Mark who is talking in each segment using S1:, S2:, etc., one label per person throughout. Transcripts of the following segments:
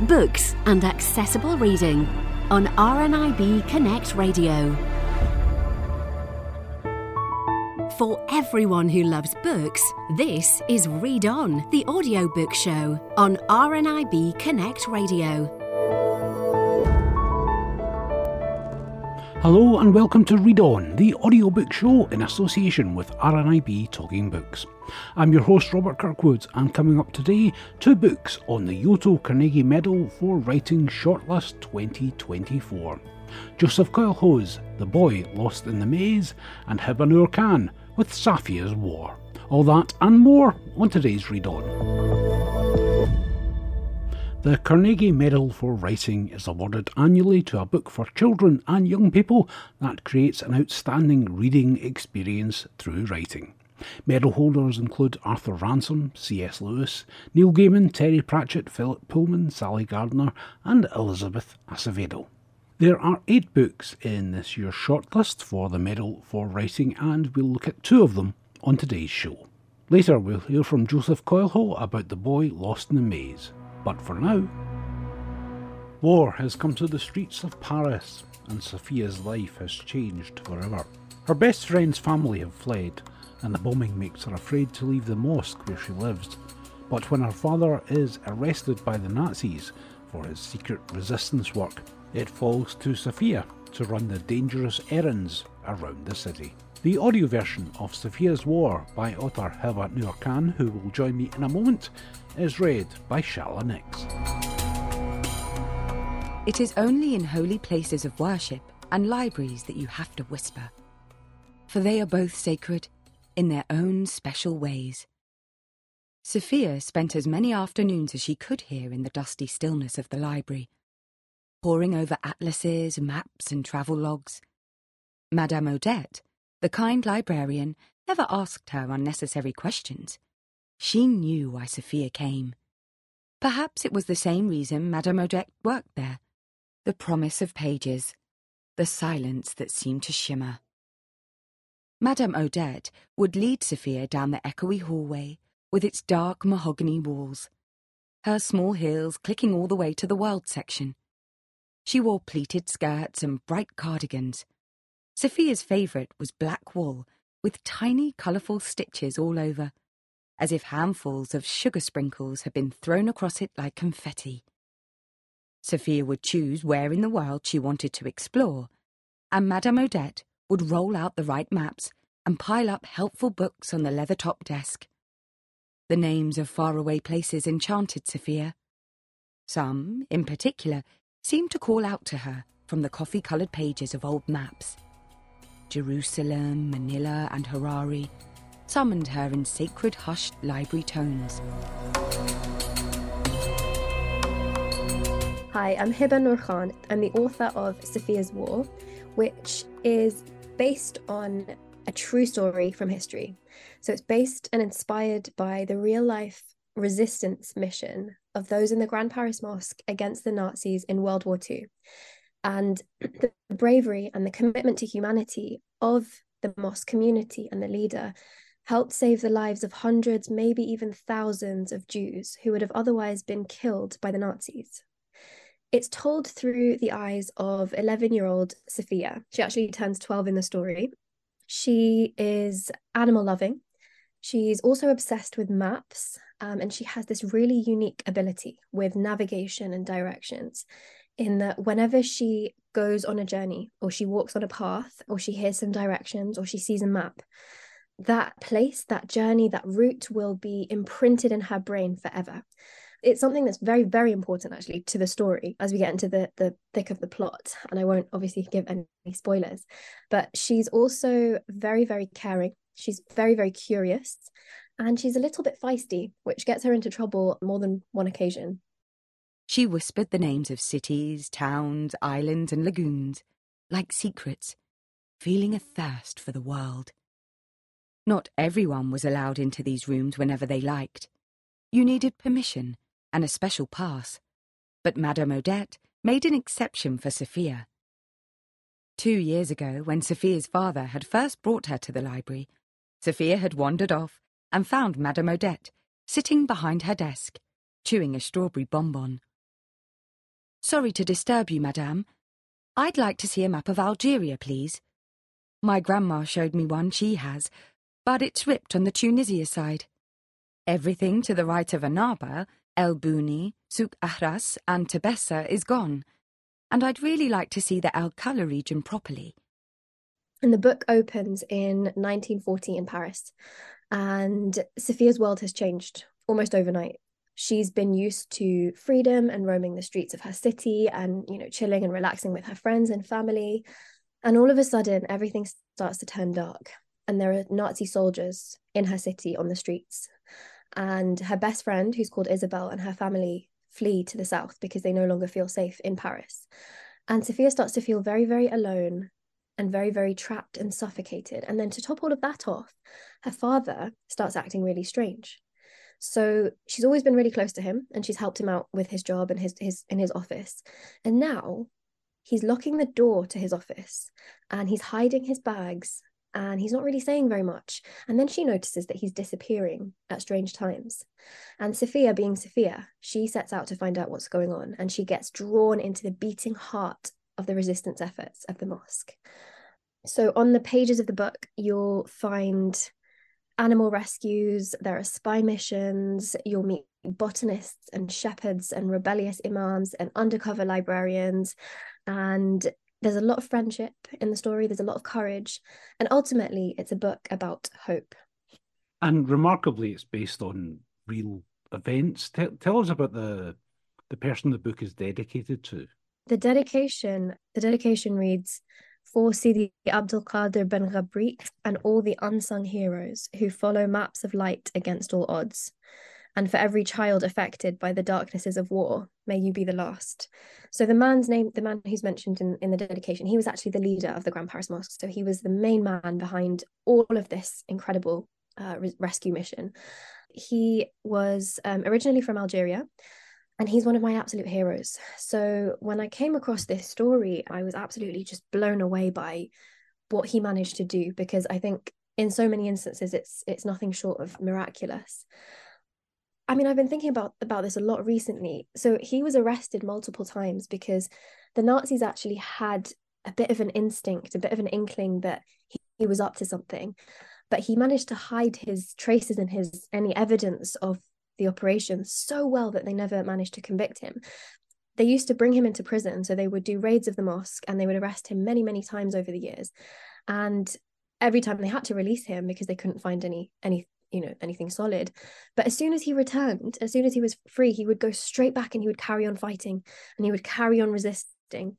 S1: books and accessible reading on RNIB Connect Radio. For everyone who loves books, this is Read On, the audiobook show on RNIB Connect Radio.
S2: Hello and welcome to Read On, the audiobook show in association with RNIB Talking Books. I'm your host Robert Kirkwood, and coming up today, two books on the Yoto Carnegie Medal for Writing Shortlist 2024. Joseph Coelho's The Boy Lost in the Maze and Hiba Noor Khan with Safiya's War. All that and more on today's Read On. The Carnegie Medal for Writing is awarded annually to a book for children and young people that creates an outstanding reading experience through writing. Medal holders include Arthur Ransom, C.S. Lewis, Neil Gaiman, Terry Pratchett, Philip Pullman, Sally Gardner and Elizabeth Acevedo. There are 8 books in this year's shortlist for the Medal for Writing, and we'll look at 2 of them on today's show. Later we'll hear from Joseph Coelho about The Boy Lost in the Maze. But for now, war has come to the streets of Paris, and Safiya's life has changed forever. Her best friend's family have fled, and the bombing makes her afraid to leave the mosque where she lives. But when her father is arrested by the Nazis for his secret resistance work, it falls to Safiya to run the dangerous errands around the city. The audio version of Safiya's War by author Hiba Noor Khan, who will join me in a moment, is read by Shala Nix.
S3: It is only in holy places of worship and libraries that you have to whisper, for they are both sacred in their own special ways. Safiya spent as many afternoons as she could here in the dusty stillness of the library, poring over atlases, maps and travel logs. Madame Odette, the kind librarian, never asked her unnecessary questions. She knew why Safiya came. Perhaps it was the same reason Madame Odette worked there. The promise of pages, the silence that seemed to shimmer. Madame Odette would lead Safiya down the echoey hallway with its dark mahogany walls, her small heels clicking all the way to the world section. She wore pleated skirts and bright cardigans. Safiya's favourite was black wool with tiny colourful stitches all over, as if handfuls of sugar sprinkles had been thrown across it like confetti. Safiya would choose where in the world she wanted to explore, and Madame Odette would roll out the right maps and pile up helpful books on the leather-top desk. The names of faraway places enchanted Safiya. Some, in particular, seemed to call out to her from the coffee-coloured pages of old maps. Jerusalem, Manila and Harare summoned her in sacred hushed library tones.
S4: Hi, I'm Hiba Noor Khan. I'm the author of Safiya's War, which is based on a true story from history. So it's based and inspired by the real-life resistance mission of those in the Grand Paris Mosque against the Nazis in World War II. And the bravery and the commitment to humanity of the mosque community and the leader helped save the lives of hundreds, maybe even thousands of Jews who would have otherwise been killed by the Nazis. It's told through the eyes of 11-year-old Safiya. She actually turns 12 in the story. She is animal loving. She's also obsessed with maps, and she has this really unique ability with navigation and directions, in that whenever she goes on a journey or she walks on a path or she hears some directions or she sees a map, that place, that journey, that route will be imprinted in her brain forever. It's something that's very, very important actually to the story as we get into the thick of the plot, and I won't obviously give any spoilers, but she's also very, very caring. She's very, very curious, and she's a little bit feisty, which gets her into trouble more than one occasion.
S3: She whispered the names of cities, towns, islands and lagoons, like secrets, feeling a thirst for the world. Not everyone was allowed into these rooms whenever they liked. You needed permission and a special pass, but Madame Odette made an exception for Safiya. 2 years ago, when Safiya's father had first brought her to the library, Safiya had wandered off and found Madame Odette sitting behind her desk, chewing a strawberry bonbon. Sorry to disturb you, madame. I'd like to see a map of Algeria, please. My grandma showed me one she has, but it's ripped on the Tunisia side. Everything to the right of Annaba, El Bouni, Souk Ahras and Tebessa is gone, and I'd really like to see the Al-Kala region properly.
S4: And the book opens in 1940 in Paris, and Sophia's world has changed almost overnight. She's been used to freedom and roaming the streets of her city and, chilling and relaxing with her friends and family. And all of a sudden, everything starts to turn dark. And there are Nazi soldiers in her city on the streets. And her best friend, who's called Isabel, and her family flee to the south because they no longer feel safe in Paris. And Sophia starts to feel very, very alone and very, very trapped and suffocated. And then to top all of that off, her father starts acting really strange. So she's always been really close to him, and she's helped him out with his job and in his office. And now he's locking the door to his office, and he's hiding his bags, and he's not really saying very much. And then she notices that he's disappearing at strange times. And Sophia, being Sophia, she sets out to find out what's going on, and she gets drawn into the beating heart of the resistance efforts of the mosque. So on the pages of the book, you'll find animal rescues, there are spy missions, you'll meet botanists and shepherds and rebellious imams and undercover librarians, and there's a lot of friendship in the story, there's a lot of courage, and ultimately it's a book about hope.
S2: And remarkably, it's based on real events. Tell us about the person the book is dedicated to. The dedication
S4: reads, "For Sidi Abdul Qadir ben Ghabrit and all the unsung heroes who follow maps of light against all odds. And for every child affected by the darknesses of war, may you be the last." So the man's name, the man who's mentioned in the dedication, he was actually the leader of the Grand Paris Mosque. So he was the main man behind all of this incredible rescue mission. He was originally from Algeria, and he's one of my absolute heroes. So when I came across this story, I was absolutely just blown away by what he managed to do, because I think in so many instances, it's nothing short of miraculous. I mean, I've been thinking about this a lot recently. So he was arrested multiple times because the Nazis actually had a bit of an instinct, a bit of an inkling that he was up to something. But he managed to hide his traces and any evidence of the operation so well that they never managed to convict him. They used to bring him into prison, so they would do raids of the mosque and they would arrest him many, many times over the years. And every time they had to release him because they couldn't find anything solid. But as soon as he returned, as soon as he was free, he would go straight back and he would carry on fighting and he would carry on resisting.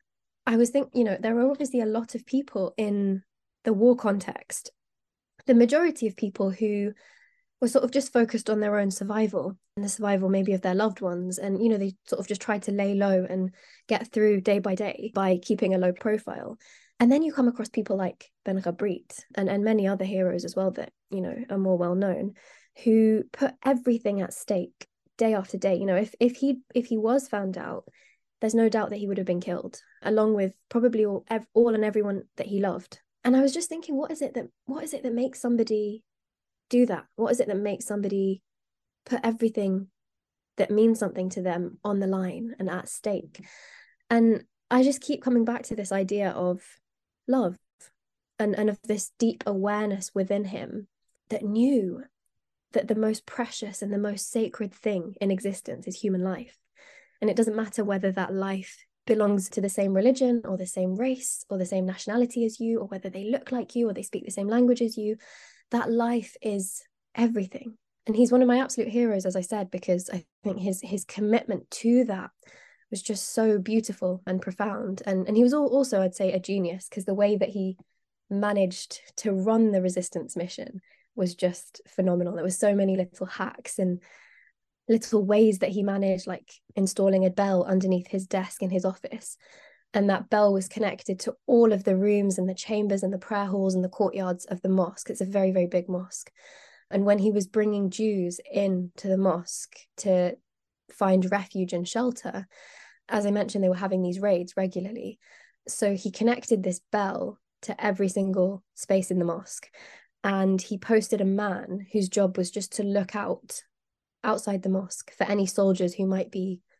S4: I was thinking, there are obviously a lot of people in the war context, the majority of people who were sort of just focused on their own survival and the survival maybe of their loved ones. And, they sort of just tried to lay low and get through day by day by keeping a low profile. And then you come across people like Ben Ghabrit and many other heroes as well that, are more well known, who put everything at stake day after day. If he was found out, there's no doubt that he would have been killed, along with probably all and everyone that he loved. And I was just thinking, what is it that makes somebody do that? What is it that makes somebody put everything that means something to them on the line and at stake? And I just keep coming back to this idea of love and of this deep awareness within him that knew that the most precious and the most sacred thing in existence is human life. And it doesn't matter whether that life belongs to the same religion or the same race or the same nationality as you, or whether they look like you or they speak the same language as you. That life is everything. And he's one of my absolute heroes, as I said, because I think his commitment to that was just so beautiful and profound. And he was also, I'd say, a genius, because the way that he managed to run the resistance mission was just phenomenal. There were so many little hacks and little ways that he managed, like installing a bell underneath his desk in his office. And that bell was connected to all of the rooms and the chambers and the prayer halls and the courtyards of the mosque. It's a very, very big mosque. And when he was bringing Jews into the mosque to find refuge and shelter, as I mentioned, they were having these raids regularly. So he connected this bell to every single space in the mosque. And he posted a man whose job was just to look outside the mosque for any soldiers who might be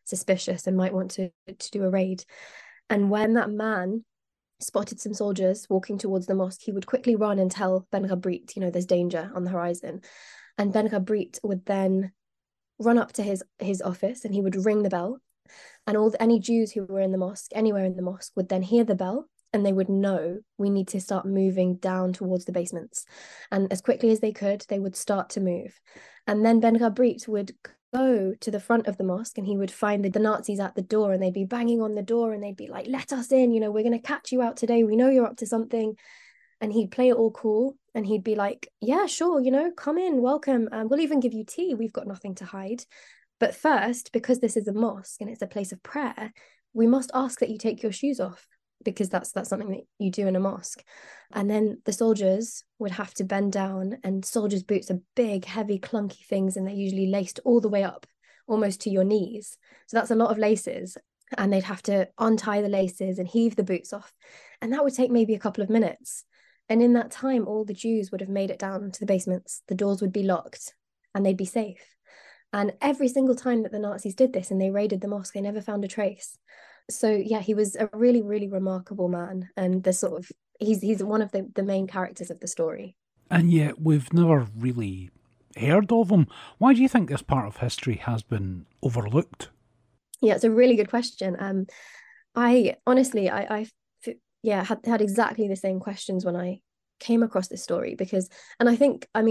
S4: suspicious and might want to do a raid. And when that man spotted some soldiers walking towards the mosque, he would quickly run and tell Ben Ghabrit, there's danger on the horizon. And Ben Ghabrit would then run up to his office and he would ring the bell. And any Jews who were in the mosque, anywhere in the mosque, would then hear the bell and they would know we need to start moving down towards the basements. And as quickly as they could, they would start to move. And then Ben Ghabrit would go to the front of the mosque and he would find the Nazis at the door and they'd be banging on the door and they'd be like, let us in, we're going to catch you out today. We know you're up to something. And he'd play it all cool and he'd be like, yeah, sure, come in, welcome. We'll even give you tea. We've got nothing to hide. But first, because this is a mosque and it's a place of prayer, we must ask that you take your shoes off, because that's something that you do in a mosque. And then the soldiers would have to bend down, and soldiers' boots are big, heavy, clunky things, and they're usually laced all the way up, almost to your knees. So that's a lot of laces. And they'd have to untie the laces and heave the boots off. And that would take maybe a couple of minutes. And in that time, all the Jews would have made it down to the basements. The doors would be locked and they'd be safe. And every single time that the Nazis did this and they raided the mosque, they never found a trace. So yeah, he was a really, really remarkable man. And he's one of the main characters of the story. And
S2: yet we've never really heard of him. Why do you think this part of history has been overlooked?
S4: Yeah, it's a really good question. I honestly, I had exactly the same questions when I came across this story, and I think I'm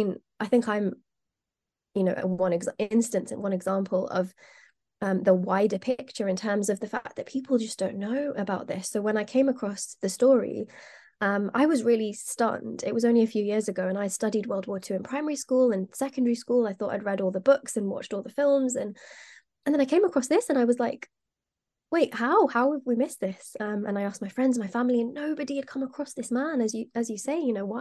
S4: one example of the wider picture in terms of the fact that people just don't know about this. So when I came across the story, I was really stunned. It was only a few years ago and I studied World War II in primary school and secondary school. I thought I'd read all the books and watched all the films, and then I came across this and I was like, wait, how have we missed this? And I asked my friends, my family, and nobody had come across this man, as you say,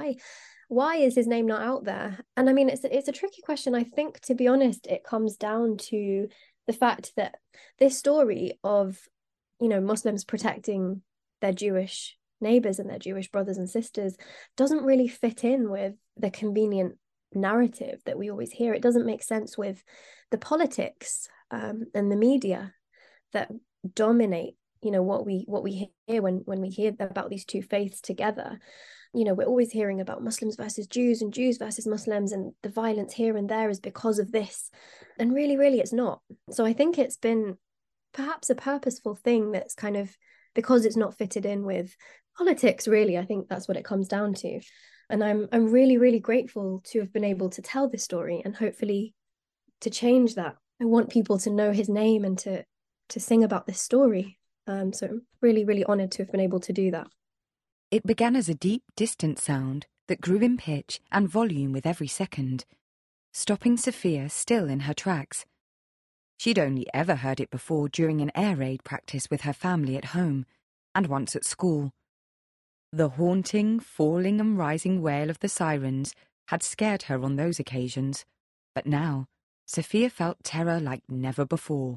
S4: why is his name not out there? And I mean, it's a tricky question. I think, to be honest, it comes down to the fact that this story of, Muslims protecting their Jewish neighbors and their Jewish brothers and sisters doesn't really fit in with the convenient narrative that we always hear. It doesn't make sense with the politics and the media that dominate what we hear when we hear about these two faiths together. We're always hearing about Muslims versus Jews and Jews versus Muslims, and the violence here and there is because of this, and really it's not. So I think it's been perhaps a purposeful thing that's kind of, because it's not fitted in with politics, really. I think that's what it comes down to. And I'm really grateful to have been able to tell this story and hopefully to change that. I want people to know his name and to sing about this story. So I'm really honored to have been able to do that.
S3: It began as a deep, distant sound that grew in pitch and volume with every second, stopping Sophia still in her tracks. She'd only ever heard it before during an air raid practice with her family at home, and once at school. The haunting, falling and rising wail of the sirens had scared her on those occasions, but now Sophia felt terror like never before.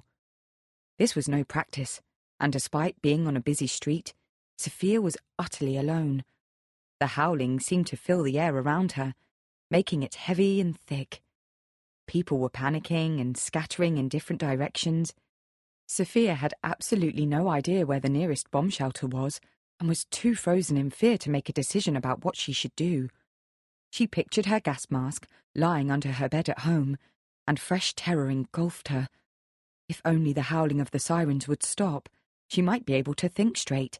S3: This was no practice, and despite being on a busy street, Sophia was utterly alone. The howling seemed to fill the air around her, making it heavy and thick. People were panicking and scattering in different directions. Sophia had absolutely no idea where the nearest bomb shelter was, and was too frozen in fear to make a decision about what she should do. She pictured her gas mask lying under her bed at home, and fresh terror engulfed her. If only the howling of the sirens would stop, she might be able to think straight.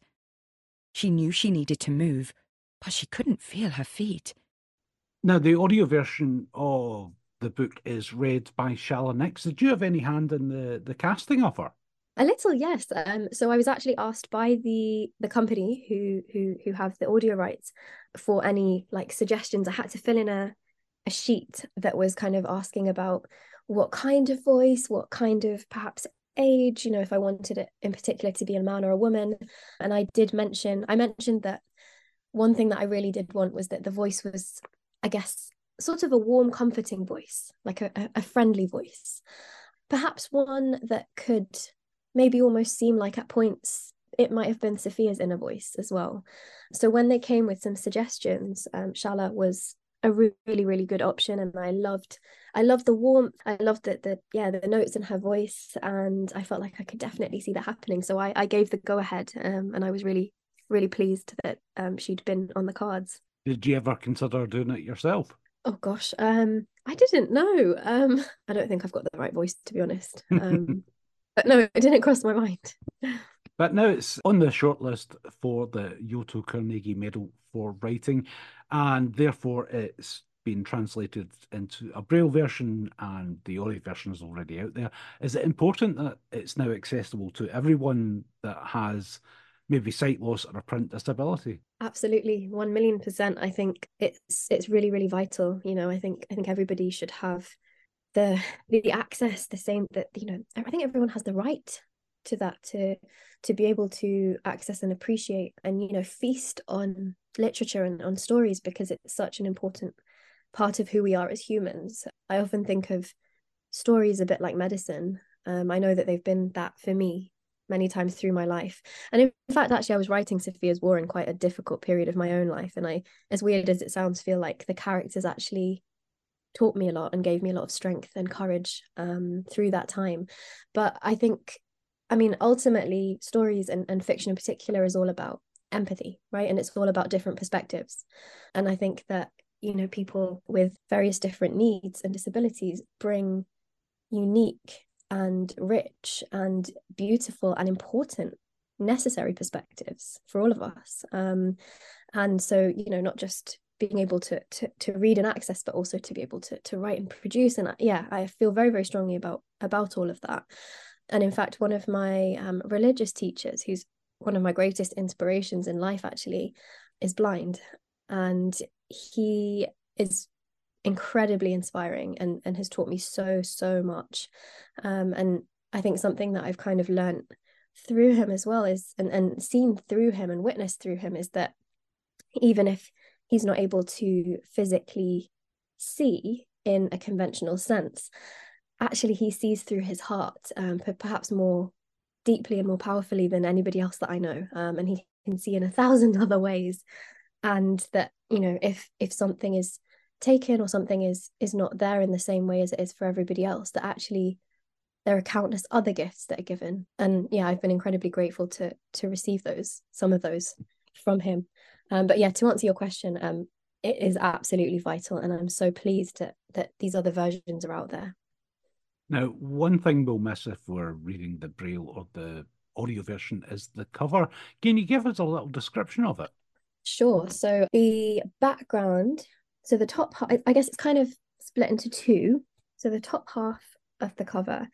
S3: She knew she needed to move, but she couldn't feel her feet.
S2: Now, the audio version of the book is read by Shala Nix. Did you have any hand in the casting of her?
S4: A little, yes. So I was actually asked by the company who have the audio rights for any suggestions. I had to fill in a sheet that was kind of asking about what kind of voice, what kind of perhaps age, if I wanted it in particular to be a man or a woman. And I mentioned that one thing that I really did want was that the voice was, I guess, sort of a warm, comforting voice, like a friendly voice. Perhaps one that could maybe almost seem like at points it might have been Sophia's inner voice as well. So when they came with some suggestions, Shala was a really, really good option. And I loved the warmth. I loved the notes in her voice, and I felt like I could definitely see that happening. So I gave the go ahead, and I was really, really pleased that she'd been on the cards.
S2: Did you ever consider doing it yourself?
S4: Oh gosh, I didn't know. I don't think I've got the right voice, to be honest. But no, it didn't cross my mind.
S2: But now it's on the shortlist for the Yoto Carnegie Medal for Writing, and therefore it's been translated into a Braille version, and the audio version is already out there. Is it important that it's now accessible to everyone that has maybe sight loss or a print disability?
S4: Absolutely, 1,000,000%. I think it's really, really vital. I think everybody should have the access, the same, that I think everyone has the right to that, to be able to access and appreciate and feast on literature and on stories, because it's such an important part of who we are as humans. I often think of stories a bit like medicine. I know that they've been that for me many times through my life. And in fact, actually, I was writing Sophia's War in quite a difficult period of my own life, and I, as weird as it sounds, feel like the characters actually taught me a lot and gave me a lot of strength and courage through that time. But I think, ultimately, stories and fiction in particular is all about empathy, right? And it's all about different perspectives. And I think that, people with various different needs and disabilities bring unique and rich and beautiful and important necessary perspectives for all of us. And so, not just being able to read and access, but also to be able to write and produce. And I feel very, very strongly about all of that. And in fact, one of my religious teachers, who's one of my greatest inspirations in life, actually, is blind. And he is incredibly inspiring and has taught me so, so much. And I think something that I've kind of learned through him as well is, and seen through him and witnessed through him, is that even if he's not able to physically see in a conventional sense, actually he sees through his heart, perhaps more deeply and more powerfully than anybody else that I know. And he can see in 1,000 other ways. And that, if something is taken or something is not there in the same way as it is for everybody else, that actually there are countless other gifts that are given. And I've been incredibly grateful to receive some of those from him. But to answer your question, it is absolutely vital, and I'm so pleased that these other versions are out there.
S2: Now, one thing we'll miss if we're reading the Braille or the audio version is the cover. Can you give us a little description of it?
S4: Sure. So the background, so the top, I guess it's kind of split into two. So the top half of the cover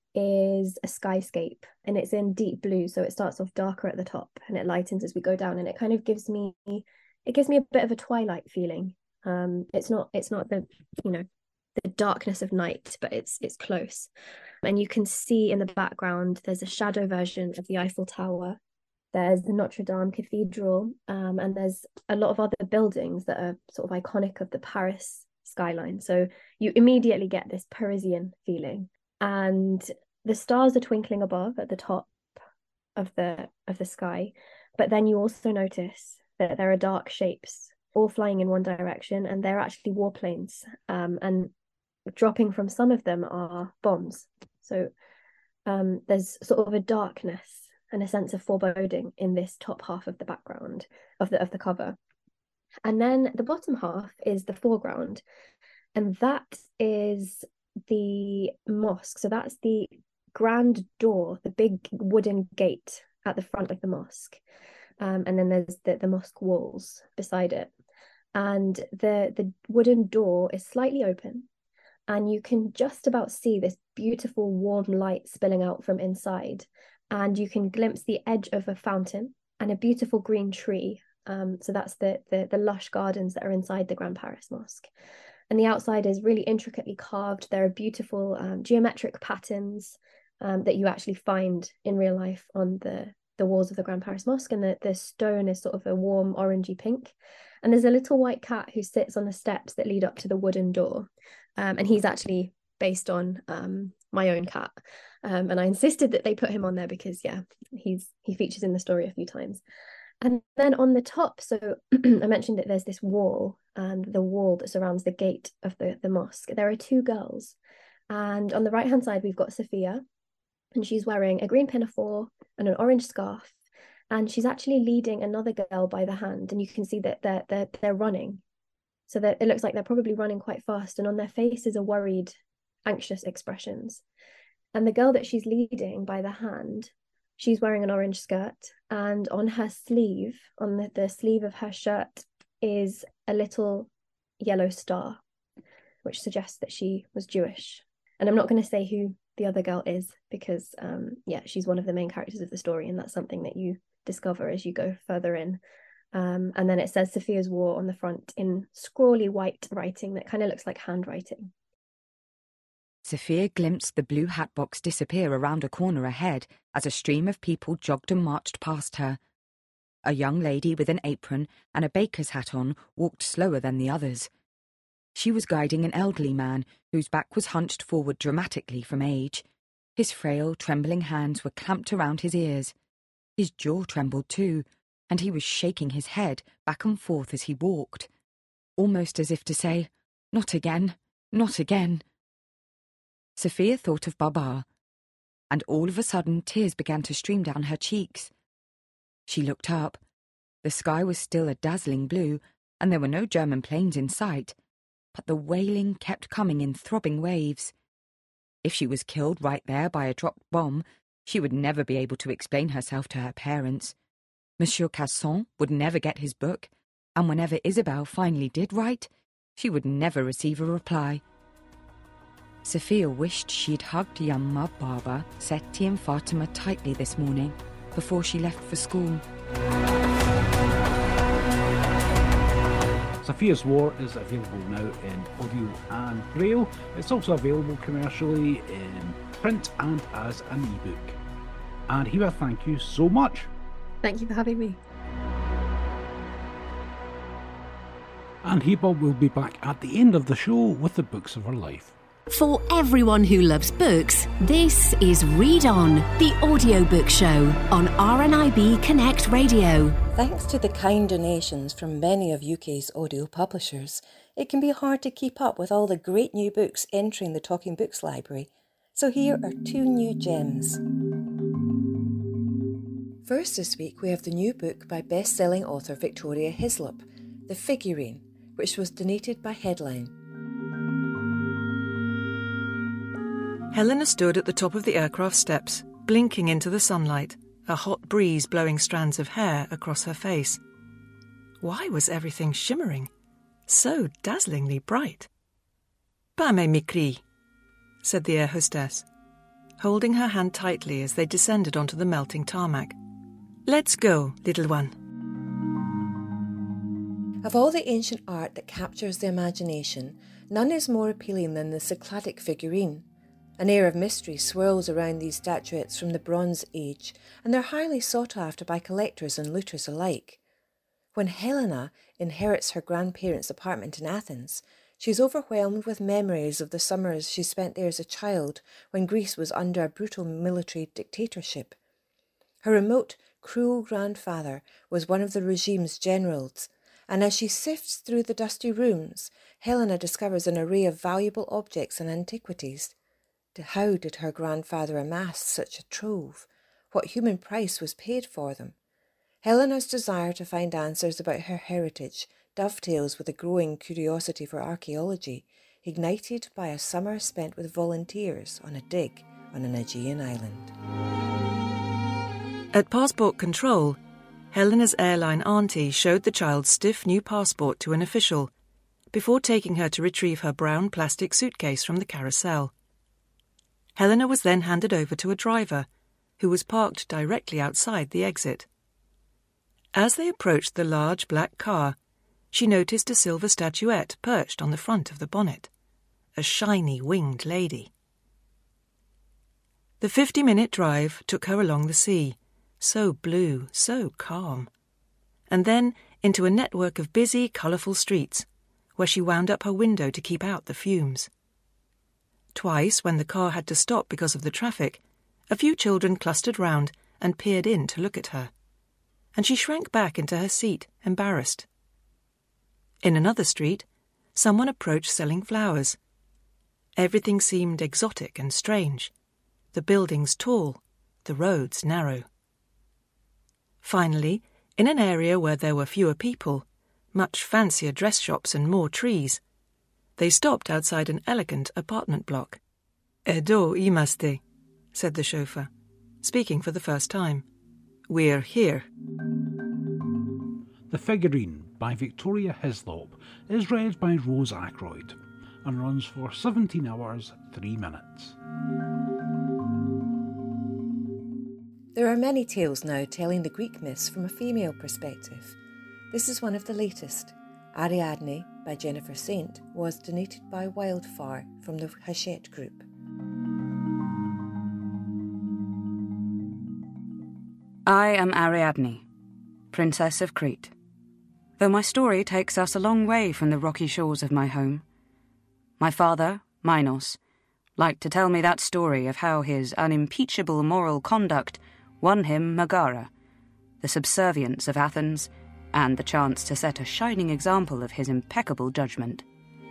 S4: is a skyscape, and it's in deep blue. So it starts off darker at the top and it lightens as we go down, and it kind of gives me a bit of a twilight feeling. It's not the the darkness of night, but it's close. And you can see in the background there's a shadow version of the Eiffel Tower. There's the Notre Dame Cathedral, and there's a lot of other buildings that are sort of iconic of the Paris skyline. So you immediately get this Parisian feeling. And the stars are twinkling above at the top of the sky. But then you also notice that there are dark shapes all flying in one direction, and they're actually warplanes. And dropping from some of them are bombs. So there's sort of a darkness and a sense of foreboding in this top half of the background of the cover. And then the bottom half is the foreground, and that is the mosque. So that's the grand door, the big wooden gate at the front of the mosque. And then there's the mosque walls beside it. And the wooden door is slightly open, and you can just about see this beautiful warm light spilling out from inside. And you can glimpse the edge of a fountain and a beautiful green tree. So that's the lush gardens that are inside the Grand Paris Mosque. And the outside is really intricately carved. There are beautiful geometric patterns that you actually find in real life on the walls of the Grand Paris Mosque. And the stone is sort of a warm orangey pink. And there's a little white cat who sits on the steps that lead up to the wooden door. And he's actually based on my own cat. And I insisted that they put him on there because he features in the story a few times. And then on the top, so I mentioned that there's this wall and the wall that surrounds the gate of the mosque, there are two girls. And on the right-hand side, we've got Sophia, and she's wearing a green pinafore and an orange scarf. And she's actually leading another girl by the hand. And you can see that they're running. So that it looks like they're probably running quite fast. And on their faces are worried, anxious expressions. And the girl that she's leading by the hand, she's wearing an orange skirt. And on her sleeve, on the sleeve of her shirt, is a little yellow star, which suggests that she was Jewish. And I'm not going to say who the other girl is because, she's one of the main characters of the story, and that's something that you discover as you go further in. And then it says Sophia's War on the front in scrawly white writing that kind of looks like handwriting.
S3: Sophia glimpsed the blue hat box disappear around a corner ahead as a stream of people jogged and marched past her. A young lady with an apron and a baker's hat on walked slower than the others. She was guiding an elderly man whose back was hunched forward dramatically from age. His frail, trembling hands were clamped around his ears. His jaw trembled too, and he was shaking his head back and forth as he walked, almost as if to say, "Not again, not again." Sophia thought of Baba, and all of a sudden tears began to stream down her cheeks. She looked up. The sky was still a dazzling blue, and there were no German planes in sight, but the wailing kept coming in throbbing waves. If she was killed right there by a dropped bomb, she would never be able to explain herself to her parents. Monsieur Casson would never get his book, and whenever Isabel finally did write, she would never receive a reply. Sophia wished she'd hugged Yamma, Baba, Seti and Fatima tightly this morning before she left for school.
S2: Sophia's War is available now in audio and braille. It's also available commercially in print and as an ebook. And Hiba, thank you so much.
S4: Thank you for having me.
S2: And Hiba will be back at the end of the show with the books of her life.
S1: For everyone who loves books, this is Read On, the audiobook show on RNIB Connect Radio.
S5: Thanks to the kind donations from many of UK's audio publishers, it can be hard to keep up with all the great new books entering the Talking Books library. So here are two new gems. First this week we have the new book by best-selling author Victoria Hislop, The Figurine, which was donated by Headline.
S6: Helena stood at the top of the aircraft steps, blinking into the sunlight, a hot breeze blowing strands of hair across her face. Why was everything shimmering? So dazzlingly bright. "Pas mes micris," said the air hostess, holding her hand tightly as they descended onto the melting tarmac. "Let's go, little one."
S5: Of all the ancient art that captures the imagination, none is more appealing than the Cycladic figurine. An air of mystery swirls around these statuettes from the Bronze Age, and they're highly sought after by collectors and looters alike. When Helena inherits her grandparents' apartment in Athens, she's overwhelmed with memories of the summers she spent there as a child when Greece was under a brutal military dictatorship. Her remote, cruel grandfather was one of the regime's generals, and as she sifts through the dusty rooms, Helena discovers an array of valuable objects and antiquities. How did her grandfather amass such a trove? What human price was paid for them? Helena's desire to find answers about her heritage dovetails with a growing curiosity for archaeology, ignited by a summer spent with volunteers on a dig on an Aegean island.
S6: At passport control, Helena's airline auntie showed the child's stiff new passport to an official before taking her to retrieve her brown plastic suitcase from the carousel. Helena was then handed over to a driver, who was parked directly outside the exit. As they approached the large black car, she noticed a silver statuette perched on the front of the bonnet, a shiny winged lady. The 50-minute drive took her along the sea, so blue, so calm, and then into a network of busy, colourful streets, where she wound up her window to keep out the fumes. Twice, when the car had to stop because of the traffic, a few children clustered round and peered in to look at her, and she shrank back into her seat, embarrassed. In another street, someone approached selling flowers. Everything seemed exotic and strange. The buildings tall, the roads narrow. Finally, in an area where there were fewer people, much fancier dress shops and more trees, they stopped outside an elegant apartment block. "Edo imaste," said the chauffeur, speaking for the first time. "We're here."
S2: The Figurine by Victoria Hislop is read by Rose Ackroyd and runs for 17 hours, 3 minutes.
S5: There are many tales now telling the Greek myths from a female perspective. This is one of the latest. Ariadne by Jennifer Saint was donated by Wildfire from the Hachette Group.
S3: I am Ariadne, Princess of Crete. Though my story takes us a long way from the rocky shores of my home, my father, Minos, liked to tell me that story of how his unimpeachable moral conduct won him Megara, the subservience of Athens, and the chance to set a shining example of his impeccable judgment.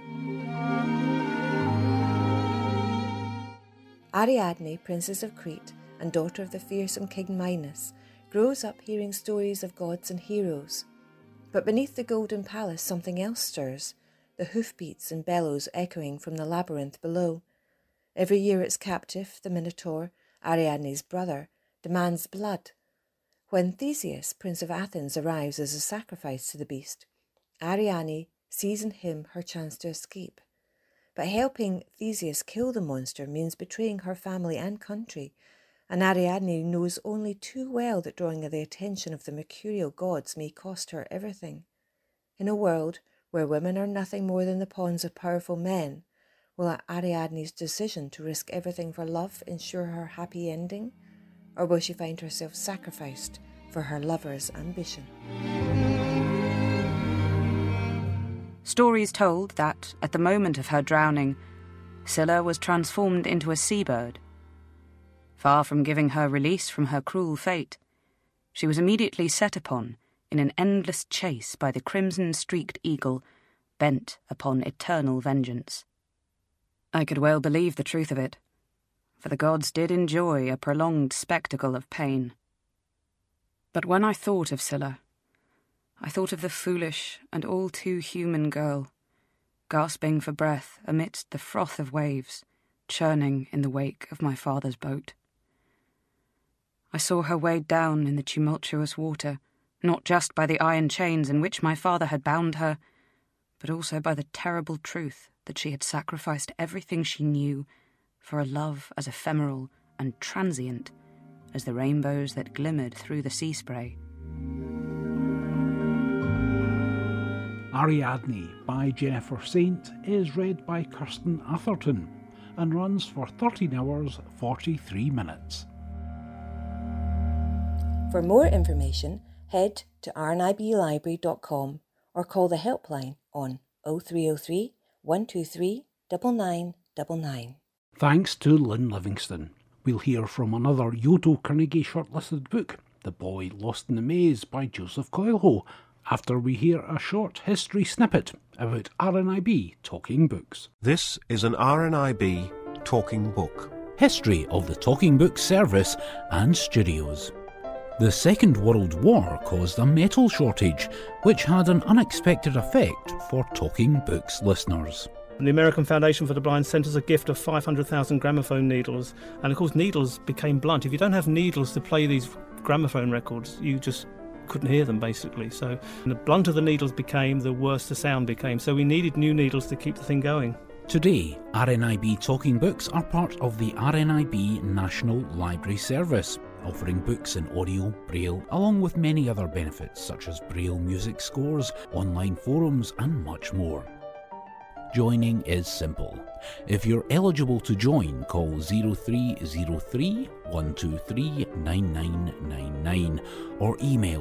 S5: Ariadne, Princess of Crete and daughter of the fearsome King Minos, grows up hearing stories of gods and heroes. But beneath the golden palace something else stirs, the hoofbeats and bellows echoing from the labyrinth below. Every year its captive, the Minotaur, Ariadne's brother, demands blood. When Theseus, Prince of Athens, arrives as a sacrifice to the beast, Ariadne sees in him her chance to escape. But helping Theseus kill the monster means betraying her family and country, and Ariadne knows only too well that drawing the attention of the mercurial gods may cost her everything. In a world where women are nothing more than the pawns of powerful men, will Ariadne's decision to risk everything for love ensure her happy ending? Or will she find herself sacrificed for her lover's ambition?
S3: Stories told that, at the moment of her drowning, Scylla was transformed into a seabird. Far from giving her release from her cruel fate, she was immediately set upon in an endless chase by the crimson-streaked eagle, bent upon eternal vengeance. I could well believe the truth of it, for the gods did enjoy a prolonged spectacle of pain. But when I thought of Scylla, I thought of the foolish and all too human girl, gasping for breath amidst the froth of waves, churning in the wake of my father's boat. I saw her weighed down in the tumultuous water, not just by the iron chains in which my father had bound her, but also by the terrible truth that she had sacrificed everything she knew for a love as ephemeral and transient as the rainbows that glimmered through the sea spray.
S2: Ariadne by Jennifer Saint is read by Kirsten Atherton and runs for 13 hours, 43 minutes.
S5: For more information, head to rniblibrary.com or call the helpline on 0303 123 9999.
S2: Thanks to Lynn Livingston. We'll hear from another Yoto Carnegie shortlisted book, The Boy Lost in the Maze by Joseph Coelho, after we hear a short history snippet about RNIB Talking Books.
S7: This is an RNIB Talking Book.
S2: History of the Talking Book service and studios. The Second World War caused a metal shortage, which had an unexpected effect for Talking Books listeners.
S8: The American Foundation for the Blind sent us a gift of 500,000 gramophone needles, and of course needles became blunt. If you don't have needles to play these gramophone records, you just couldn't hear them, basically. So the blunter the needles became, the worse the sound became. So we needed new needles to keep the thing going.
S2: Today, RNIB Talking Books are part of the RNIB National Library Service, offering books in audio, braille, along with many other benefits such as braille music scores, online forums and much more. Joining is simple. If you're eligible to join, call 0303 123 9999 or email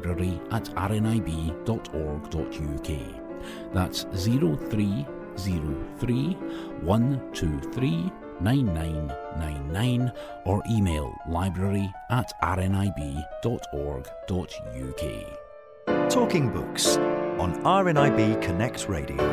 S2: library@rnib.org.uk. That's 0303 123 9999 or email library@rnib.org.uk.
S7: Talking Books
S9: on RNIB Connect Radio.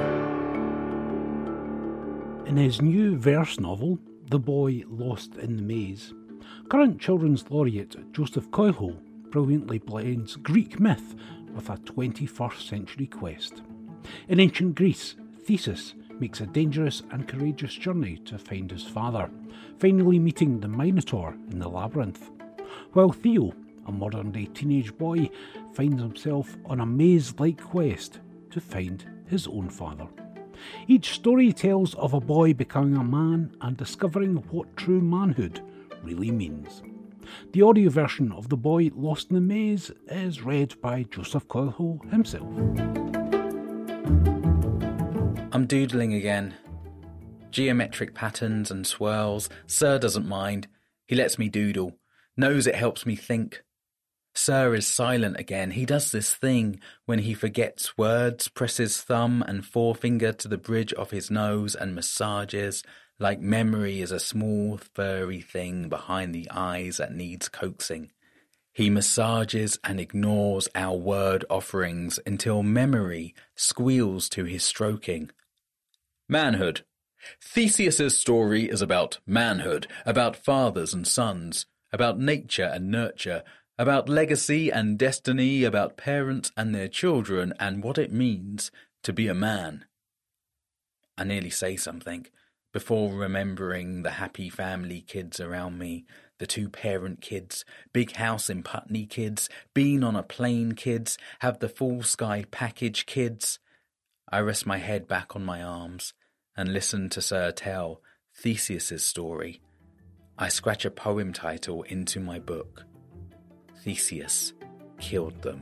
S2: In his new verse novel, The Boy Lost in the Maze, current children's laureate Joseph Coelho brilliantly blends Greek myth with a 21st century quest. In ancient Greece, Theseus makes a dangerous and courageous journey to find his father, finally meeting the Minotaur in the labyrinth, while Theo, a modern-day teenage boy, finds himself on a maze-like quest to find his own father. Each story tells of a boy becoming a man and discovering what true manhood really means. The audio version of The Boy Lost in the Maze is read by Joseph Coelho himself.
S10: I'm doodling again. Geometric patterns and swirls. Sir doesn't mind. He lets me doodle. Knows it helps me think. Sir is silent again. He does this thing when he forgets words, presses thumb and forefinger to the bridge of his nose and massages, like memory is a small furry thing behind the eyes that needs coaxing. He massages and ignores our word offerings until memory squeals to his stroking. Manhood. Theseus's story is about manhood, about fathers and sons, about nature and nurture, about legacy and destiny, about parents and their children, and what it means to be a man. I nearly say something, before remembering the happy family kids around me, the two-parent kids, big house in Putney kids, been on a plane kids, have the full sky package kids. I rest my head back on my arms and listen to Sir tell Theseus's story. I scratch a poem title into my book. Theseus killed them.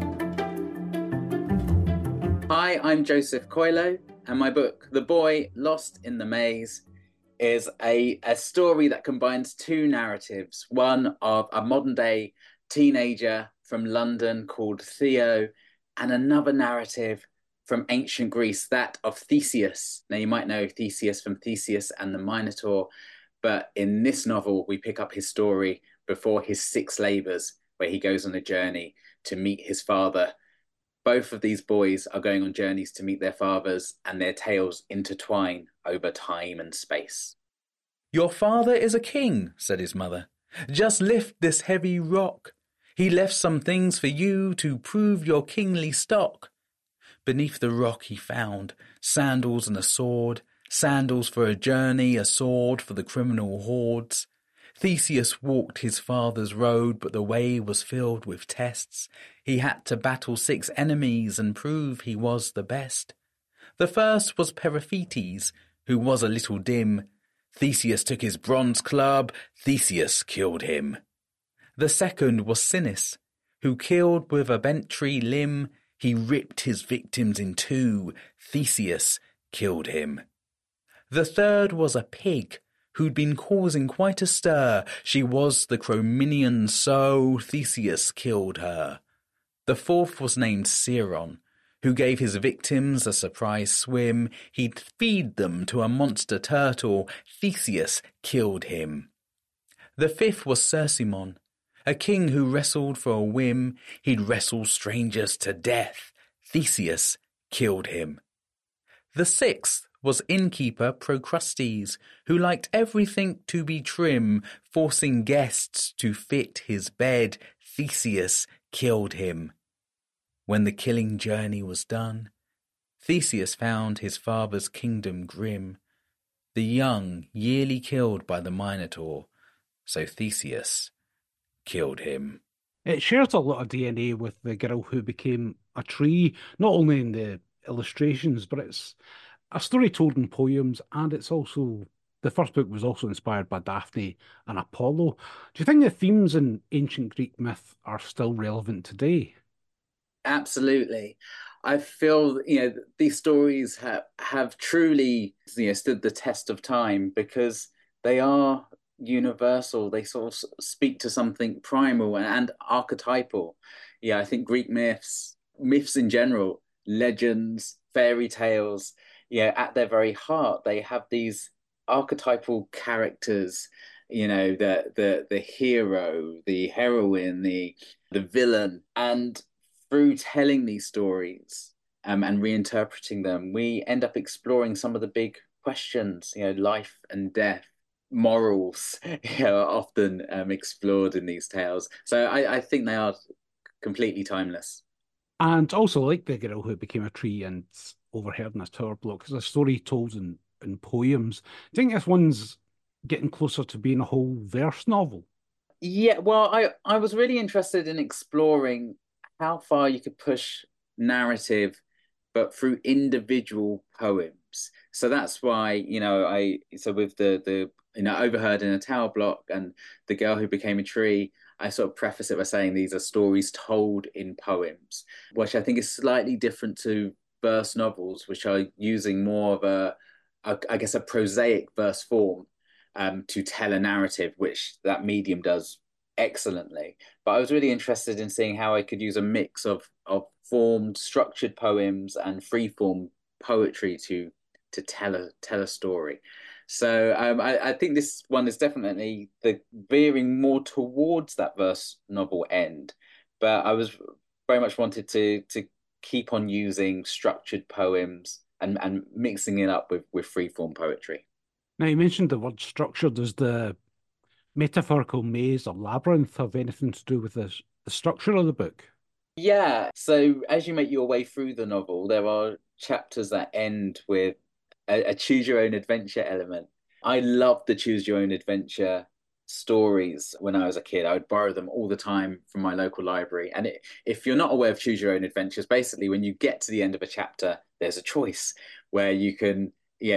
S10: Hi, I'm Joseph Coelho, and my book, The Boy Lost in the Maze, is a story that combines two narratives. One of a modern-day teenager from London called Theo, and another narrative from ancient Greece, that of Theseus. Now, you might know Theseus from Theseus and the Minotaur, but in this novel, we pick up his story before his 6 labours, where he goes on a journey to meet his father. Both of these boys are going on journeys to meet their fathers, and their tales intertwine over time and space. Your father is a king, said his mother. Just lift this heavy rock. He left some things for you to prove your kingly stock. Beneath the rock he found sandals and a sword, sandals for a journey, a sword for the criminal hordes. Theseus walked his father's road, but the way was filled with tests. He had to battle 6 enemies and prove he was the best. The first was Periphetes, who was a little dim. Theseus took his bronze club, Theseus killed him. The second was Sinis, who killed with a bent tree limb. He ripped his victims in 2, Theseus killed him. The third was a pig, who'd been causing quite a stir. She was the Crominian, so Theseus killed her. The fourth was named Sciron, who gave his victims a surprise swim. He'd feed them to a monster turtle. Theseus killed him. The fifth was Cercymon, a king who wrestled for a whim. He'd wrestle strangers to death. Theseus killed him. The sixth was innkeeper Procrustes, who liked everything to be trim, forcing guests to fit his bed. Theseus killed him. When the killing journey was done, Theseus found his father's kingdom grim, the young yearly killed by the Minotaur, so Theseus killed him.
S2: It shares a lot of DNA with the girl who became a tree, not only in the illustrations, but it's a story told in poems, and it's also, the first book was also inspired by Daphne and Apollo. Do you think the themes in ancient Greek myth are still relevant today?
S10: Absolutely. I feel, these stories have truly, stood the test of time because they are universal. They sort of speak to something primal and archetypal. Yeah, I think Greek myths in general, legends, fairy tales, at their very heart, they have these archetypal characters, the hero, the heroine, the villain. And through telling these stories, and reinterpreting them, we end up exploring some of the big questions, life and death, morals, are often explored in these tales. So I think they are completely timeless.
S2: And also, like The Girl Who Became a Tree and Overheard in a Tower Block, is a story told in poems. Do you think this one's getting closer to being a whole verse novel?
S10: Yeah, well, I was really interested in exploring how far you could push narrative, but through individual poems. So that's why, so with the Overheard in a Tower Block and The Girl Who Became a Tree, I sort of preface it by saying these are stories told in poems, which I think is slightly different to verse novels, which are using more of I guess, a prosaic verse form to tell a narrative, which that medium does excellently. But I was really interested in seeing how I could use a mix of formed, structured poems and free-form poetry to tell a story. So I think this one is definitely veering more towards that verse novel end. But I was very much wanted to keep on using structured poems and mixing it up with free-form poetry.
S2: Now, you mentioned the word structure. Does the metaphorical maze or labyrinth have anything to do with the structure of the book?
S10: Yeah. So as you make your way through the novel, there are chapters that end with a choose your own adventure element. I loved the choose your own adventure stories when I was a kid. I would borrow them all the time from my local library. And if you're not aware of choose your own adventures, basically when you get to the end of a chapter, there's a choice where you can,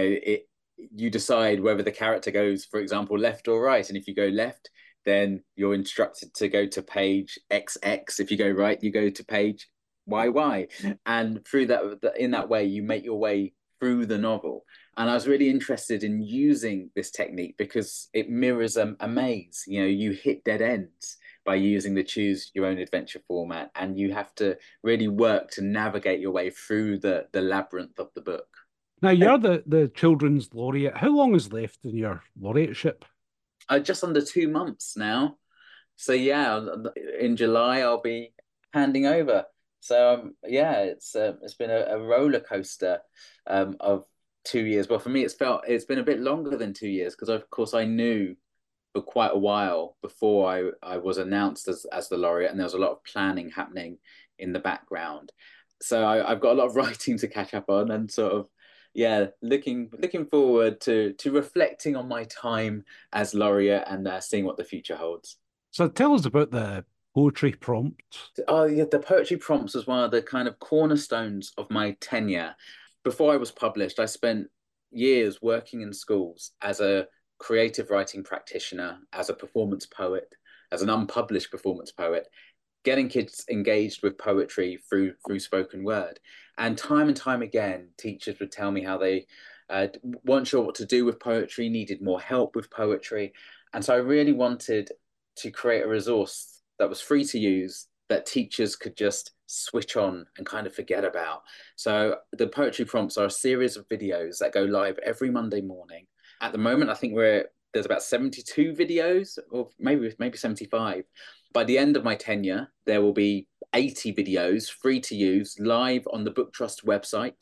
S10: you decide whether the character goes, for example, left or right. And if you go left, then you're instructed to go to page XX. If you go right, you go to page YY. And through that, in that way, you make your way through the novel. And I was really interested in using this technique because it mirrors a maze. You hit dead ends by using the choose your own adventure format, and you have to really work to navigate your way through the labyrinth of the book.
S2: Now, you're the children's laureate. How long is left in your laureateship?
S10: Just under 2 months now. So yeah, in July I'll be handing over. So it's been a roller coaster of 2 years. Well, for me, it's been a bit longer than 2 years because of course I knew for quite a while before I was announced as the laureate, and there was a lot of planning happening in the background. So I've got a lot of writing to catch up on, and sort of looking forward to reflecting on my time as laureate and seeing what the future holds.
S2: So tell us about the poetry prompt.
S10: Oh yeah, the poetry prompts was one of the kind of cornerstones of my tenure. Before I was published, I spent years working in schools as a creative writing practitioner, as a performance poet, as an unpublished performance poet, getting kids engaged with poetry through spoken word. And time again, teachers would tell me how they weren't sure what to do with poetry, needed more help with poetry. And so I really wanted to create a resource that was free to use, that teachers could just switch on and kind of forget about. So the poetry prompts are a series of videos that go live every Monday morning. At the moment, I think there's about 72 videos, or maybe 75. By the end of my tenure, there will be 80 videos free to use live on the Book Trust website,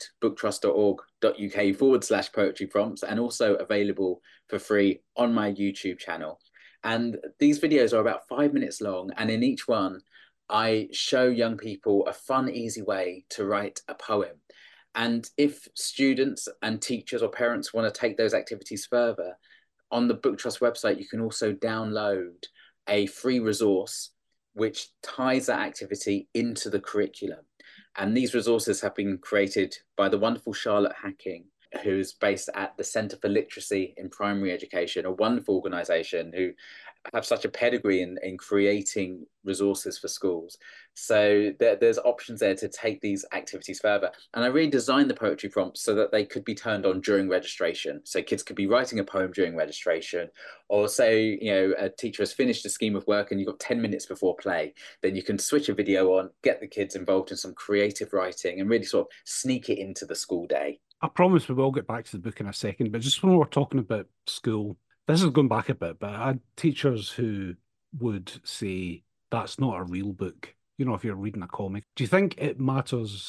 S10: booktrust.org.uk/poetry prompts, and also available for free on my YouTube channel. And these videos are about 5 minutes long, and in each one, I show young people a fun, easy way to write a poem. And if students and teachers or parents want to take those activities further, on the Book Trust website, you can also download a free resource which ties that activity into the curriculum. And these resources have been created by the wonderful Charlotte Hacking, who's based at the Centre for Literacy in Primary Education, a wonderful organisation who have such a pedigree in creating resources for schools. So there's options there to take these activities further. And I really designed the poetry prompts so that they could be turned on during registration. So kids could be writing a poem during registration, or say, a teacher has finished a scheme of work and you've got 10 minutes before play, then you can switch a video on, get the kids involved in some creative writing and really sort of sneak it into the school day.
S2: I promise we will get back to the book in a second, but just when we're talking about school, this is going back a bit, but I had teachers who would say that's not a real book. If you're reading a comic. Do you think it matters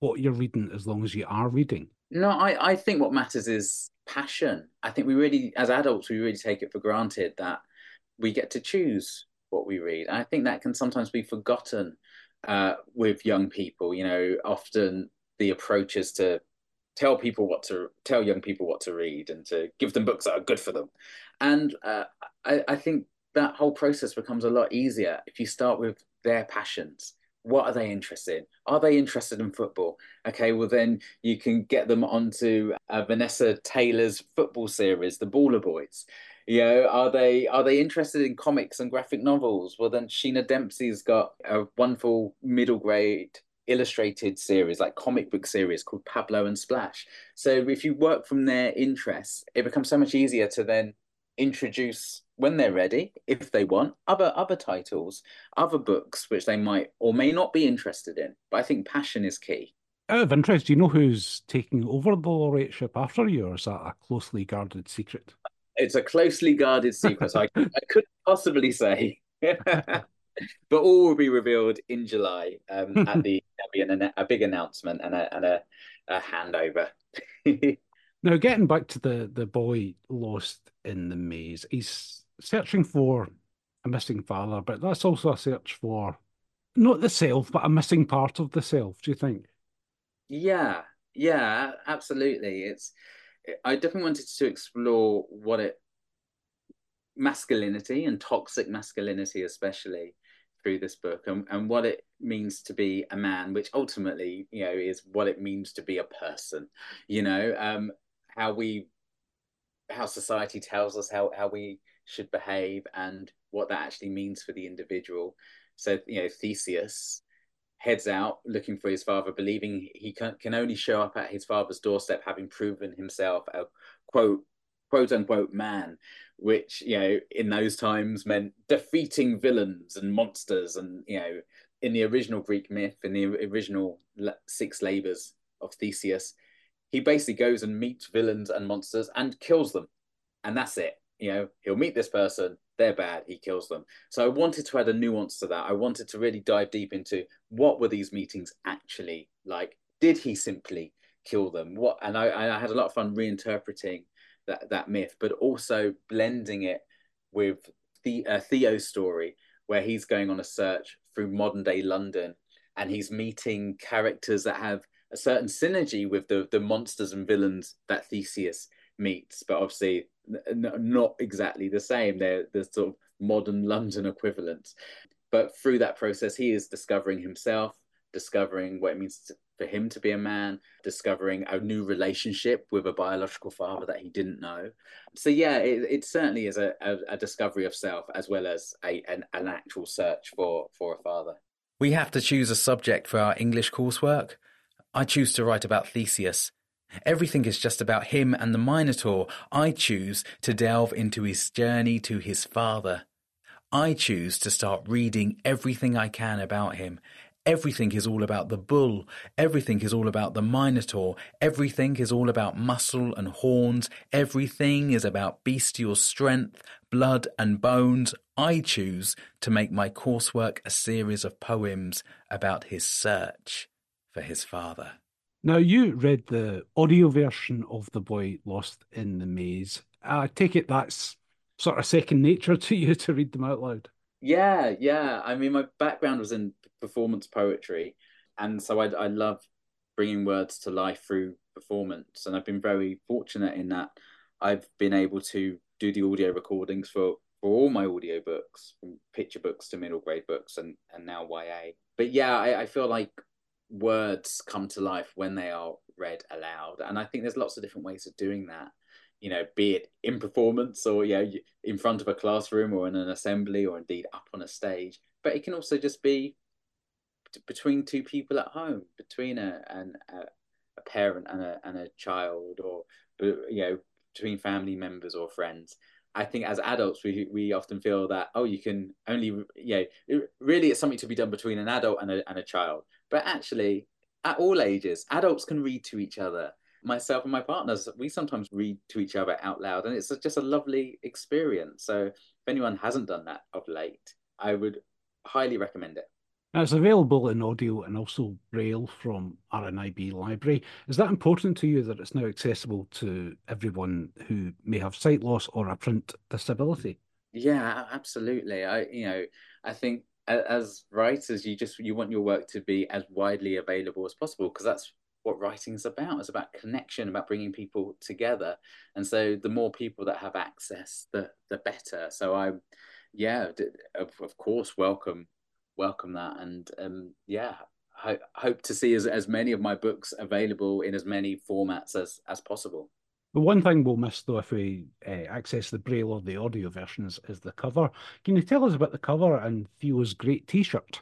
S2: what you're reading as long as you are reading?
S10: No, I think what matters is passion. I think we really, as adults, we really take it for granted that we get to choose what we read. And I think that can sometimes be forgotten with young people. You know, often the approach is to tell young people what to read and to give them books that are good for them. And I think that whole process becomes a lot easier if you start with their passions. What are they interested in? Are they interested in football? Okay, well then you can get them onto Vanessa Taylor's football series, The Baller Boys. You know, are they interested in comics and graphic novels? Well then Sheena Dempsey's got a wonderful middle grade illustrated series, like comic book series called Pablo and Splash. So if you work from their interests, it becomes so much easier to then introduce, when they're ready, if they want, other titles, other books which they might or may not be interested in. But I think passion is key.
S2: Out of interest, do you know who's taking over the laureateship after you, or is that a closely guarded secret?
S10: It's a closely guarded secret, so I couldn't possibly say. But all will be revealed in July. There'll be a big announcement and a handover.
S2: Now, getting back to the boy lost in the maze, he's searching for a missing father, but that's also a search for not the self, but a missing part of the self. Do you think?
S10: Yeah, absolutely. I definitely wanted to explore masculinity and toxic masculinity, especially through this book, and what it means to be a man, which ultimately, you know, is what it means to be a person. You know, how society tells us how we should behave and what that actually means for the individual. So, you know, Theseus heads out looking for his father, believing he can only show up at his father's doorstep having proven himself a quote unquote man, which, you know, in those times meant defeating villains and monsters. And, you know, in the original Greek myth, in the original six labors of Theseus, he basically goes and meets villains and monsters and kills them. And that's it. You know, he'll meet this person, they're bad, he kills them. So I wanted to add a nuance to that. I wanted to really dive deep into what were these meetings actually like? Did he simply kill them? And I had a lot of fun reinterpreting that myth, but also blending it with Theo's story, where he's going on a search through modern day London and he's meeting characters that have a certain synergy with the monsters and villains that Theseus meets, but obviously not exactly the same. They're the sort of modern London equivalents. But through that process, he is discovering himself, discovering what it means for him to be a man, discovering a new relationship with a biological father that he didn't know. So yeah, it certainly is a discovery of self, as well as an actual search for a father.
S11: We have to choose a subject for our English coursework. I choose to write about Theseus. Everything is just about him and the Minotaur. I choose to delve into his journey to his father. I choose to start reading everything I can about him. Everything is all about the bull. Everything is all about the Minotaur. Everything is all about muscle and horns. Everything is about bestial strength, blood and bones. I choose to make my coursework a series of poems about his search for his father.
S2: Now, you read the audio version of The Boy Lost in the Maze. I take it that's sort of second nature to you to read them out loud.
S10: Yeah. I mean, my background was in performance poetry, and so I love bringing words to life through performance. And I've been very fortunate in that I've been able to do the audio recordings for all my audiobooks, from picture books to middle grade books and now YA. But yeah, I feel like words come to life when they are read aloud, and I think there's lots of different ways of doing that, you know, be it in performance or, you know, in front of a classroom or in an assembly or indeed up on a stage. But it can also just be between two people at home, between a parent and a child, or, you know, between family members or friends. I think as adults, we often feel that, oh, you can only, you know, really it's something to be done between an adult and a child. But actually, at all ages, adults can read to each other. Myself and my partners, we sometimes read to each other out loud, and it's just a lovely experience. So if anyone hasn't done that of late, I would highly recommend it.
S2: And it's available in audio and also Braille from RNIB Library. Is that important to you that it's now accessible to everyone who may have sight loss or a print disability?
S10: Yeah, absolutely. I think as writers, you want your work to be as widely available as possible, because that's what writing is about. It's about connection, about bringing people together. And so the more people that have access, the better. So of course, welcome that. And hope to see as many of my books available in as many formats as possible.
S2: The one thing we'll miss, though, if we access the Braille or the audio versions, is the cover. Can you tell us about the cover and Theo's great T-shirt?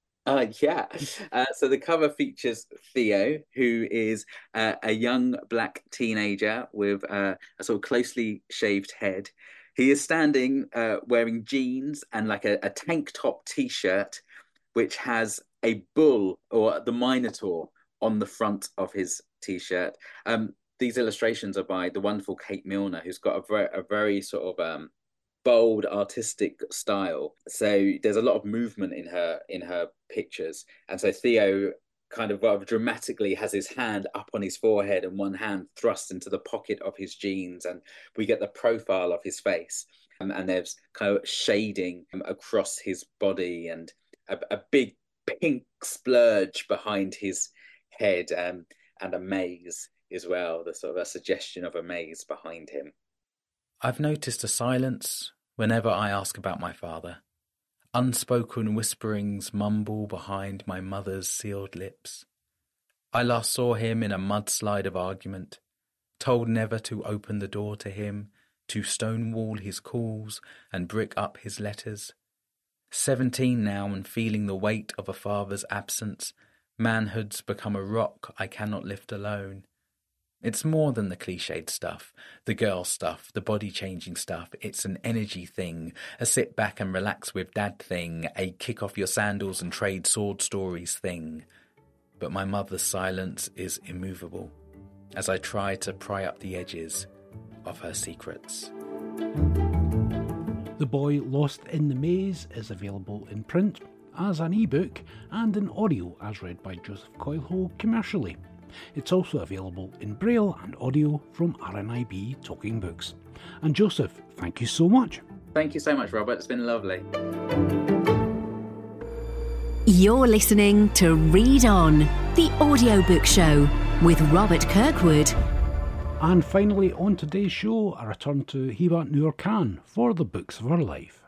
S10: So the cover features Theo, who is a young black teenager with a sort of closely shaved head. He is standing wearing jeans and like a tank top T-shirt, which has a bull or the Minotaur on the front of his T-shirt. These illustrations are by the wonderful Kate Milner, who's got a very sort of bold artistic style. So there's a lot of movement in her pictures. And so Theo kind of rather dramatically has his hand up on his forehead and one hand thrust into the pocket of his jeans. And we get the profile of his face. And there's kind of shading across his body and a big pink splurge behind his head, and a maze as well, the sort of a suggestion of a maze behind him.
S11: I've noticed a silence whenever I ask about my father. Unspoken whisperings mumble behind my mother's sealed lips. I last saw him in a mudslide of argument, told never to open the door to him, to stonewall his calls and brick up his letters. 17 now and feeling the weight of a father's absence, manhood's become a rock I cannot lift alone. It's more than the cliched stuff, the girl stuff, the body-changing stuff. It's an energy thing, a sit back and relax with dad thing, a kick off your sandals and trade sword stories thing. But my mother's silence is immovable as I try to pry up the edges of her secrets.
S2: The Boy Lost in the Maze is available in print, as an ebook, and in audio as read by Joseph Coelho commercially. It's also available in Braille and audio from RNIB Talking Books. And Joseph, thank you so much.
S10: Thank you so much, Robert. It's been lovely.
S1: You're listening to Read On, the audiobook show with Robert Kirkwood.
S2: And finally, on today's show, a return to Hiba Noor Khan for the books of her life.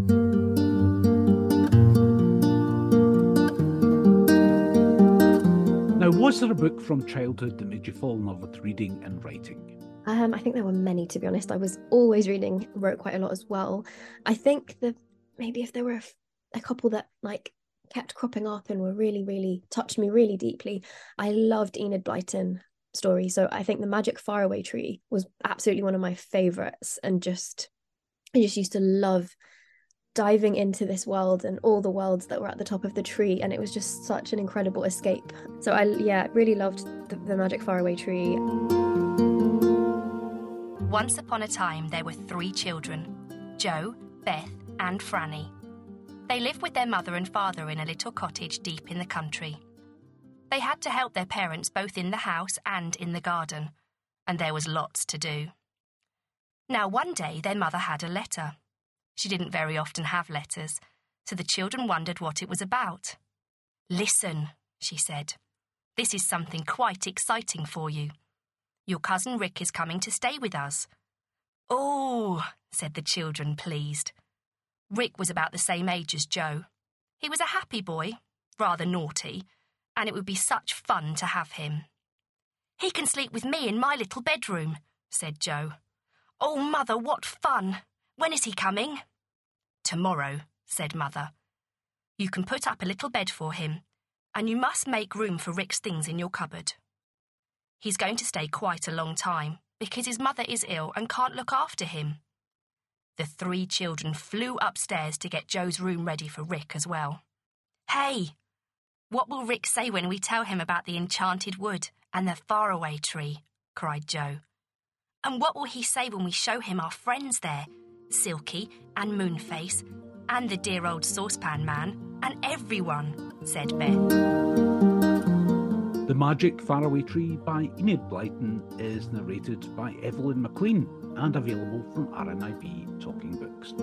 S2: Now, was there a book from childhood that made you fall in love with reading and writing?
S4: I think there were many, to be honest. I was always reading, wrote quite a lot as well. I think that maybe if there were a couple that like kept cropping up and were really, really touched me really deeply. I loved Enid Blyton stories. So I think The Magic Faraway Tree was absolutely one of my favourites, and I just used to love diving into this world and all the worlds that were at the top of the tree, and it was just such an incredible escape. So I really loved the Magic Faraway Tree.
S12: Once upon a time there were 3 children, Jo, Beth and Franny. They lived with their mother and father in a little cottage deep in the country. They had to help their parents both in the house and in the garden, and there was lots to do. Now one day their mother had a letter. She didn't very often have letters, so the children wondered what it was about. "Listen," she said. "This is something quite exciting for you. Your cousin Rick is coming to stay with us." "Oh," said the children, pleased. Rick was about the same age as Jo. He was a happy boy, rather naughty, and it would be such fun to have him. "He can sleep with me in my little bedroom," said Jo. "Oh, Mother, what fun! When is he coming?" "Tomorrow," said Mother. "You can put up a little bed for him, and you must make room for Rick's things in your cupboard. He's going to stay quite a long time, because his mother is ill and can't look after him." The 3 children flew upstairs to get Jo's room ready for Rick as well. "Hey, what will Rick say when we tell him about the enchanted wood and the faraway tree?" cried Jo. "And what will he say when we show him our friends there, Silky and Moonface And the dear old saucepan man. And everyone, said Beth.
S2: The Magic Faraway Tree by Enid Blyton is narrated by Evelyn McLean and available from RNIB Talking Books.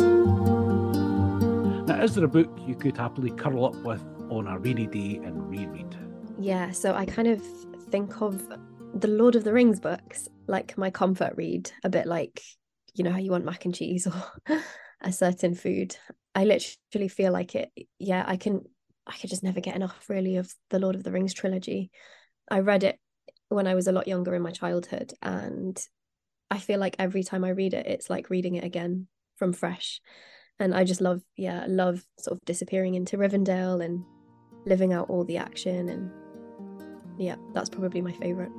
S2: Now, is there a book you could happily curl up with on a rainy day and reread?
S4: Yeah, so I kind of think of the Lord of the Rings books like my comfort read, a bit like, you know, how you want mac and cheese or a certain food. I literally feel like it, yeah, I could just never get enough, really, of the Lord of the Rings trilogy. I read it when I was a lot younger in my childhood, and I feel like every time I read it, it's like reading it again from fresh. And I just love sort of disappearing into Rivendell and living out all the action. And yeah, that's probably my favourite.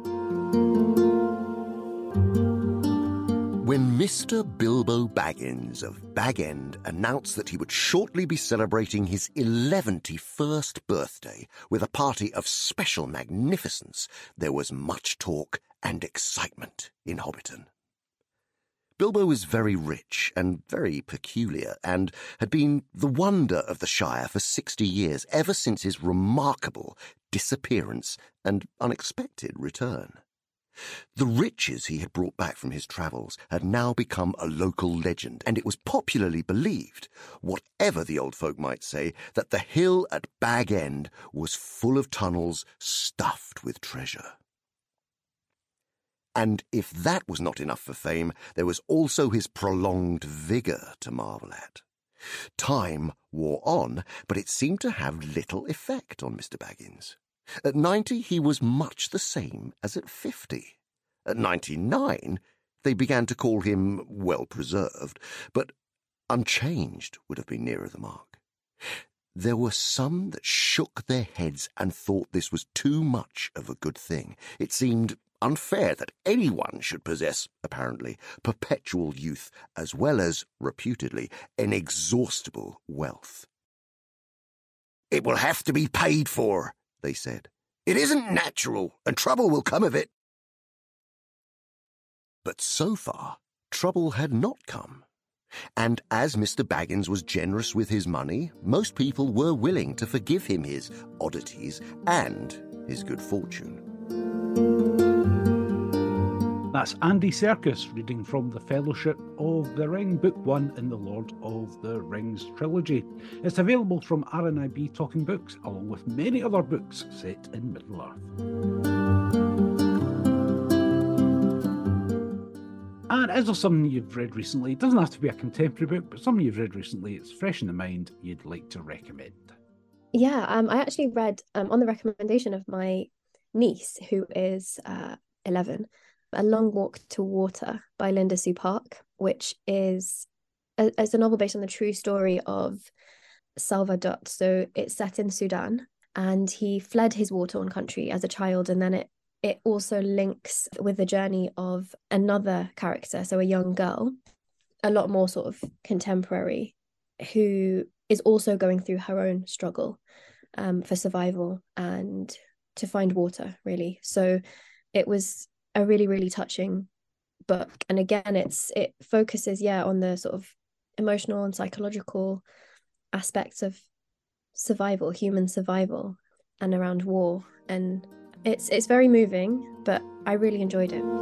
S13: When Mr. Bilbo Baggins of Bag End announced that he would shortly be celebrating his 11th birthday with a party of special magnificence, there was much talk and excitement in Hobbiton. Bilbo was very rich and very peculiar, and had been the wonder of the Shire for 60 years, ever since his remarkable disappearance and unexpected return. The riches he had brought back from his travels had now become a local legend, and it was popularly believed, whatever the old folk might say, that the hill at Bag End was full of tunnels stuffed with treasure. And if that was not enough for fame, there was also his prolonged vigour to marvel at. Time wore on, but it seemed to have little effect on Mr. Baggins. At 90, he was much the same as at 50. At 99, they began to call him well-preserved, but unchanged would have been nearer the mark. There were some that shook their heads and thought this was too much of a good thing. It seemed unfair that anyone should possess, apparently, perpetual youth as well as, reputedly, inexhaustible wealth. "It will have to be paid for," they said. "It isn't natural, and trouble will come of it." But so far, trouble had not come. And as Mr. Baggins was generous with his money, most people were willing to forgive him his oddities and his good fortune.
S2: That's Andy Serkis reading from The Fellowship of the Ring, Book 1 in the Lord of the Rings trilogy. It's available from RNIB Talking Books, along with many other books set in Middle-earth. And is there something you've read recently? It doesn't have to be a contemporary book, but something you've read recently, it's fresh in the mind, you'd like to recommend.
S4: Yeah, I actually read, on the recommendation of my niece, who is 11, A Long Walk to Water by Linda Sue Park, which is a novel based on the true story of Salva Dutt. So it's set in Sudan, and he fled his war-torn country as a child, and then it also links with the journey of another character, so a young girl, a lot more sort of contemporary, who is also going through her own struggle for survival and to find water, really. So it was a really, really touching book. And again, it focuses, on the sort of emotional and psychological aspects of survival, human survival, and around war. And it's very moving, but I really enjoyed it.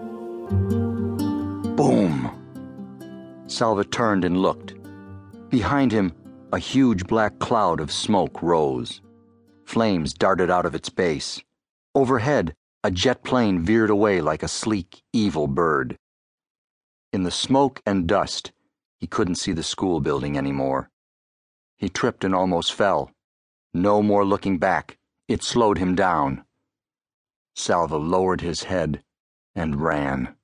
S14: Boom! Salva turned and looked. Behind him, a huge black cloud of smoke rose. Flames darted out of its base. Overhead, a jet plane veered away like a sleek, evil bird. In the smoke and dust, he couldn't see the school building anymore. He tripped and almost fell. No more looking back. It slowed him down. Salva lowered his head and ran.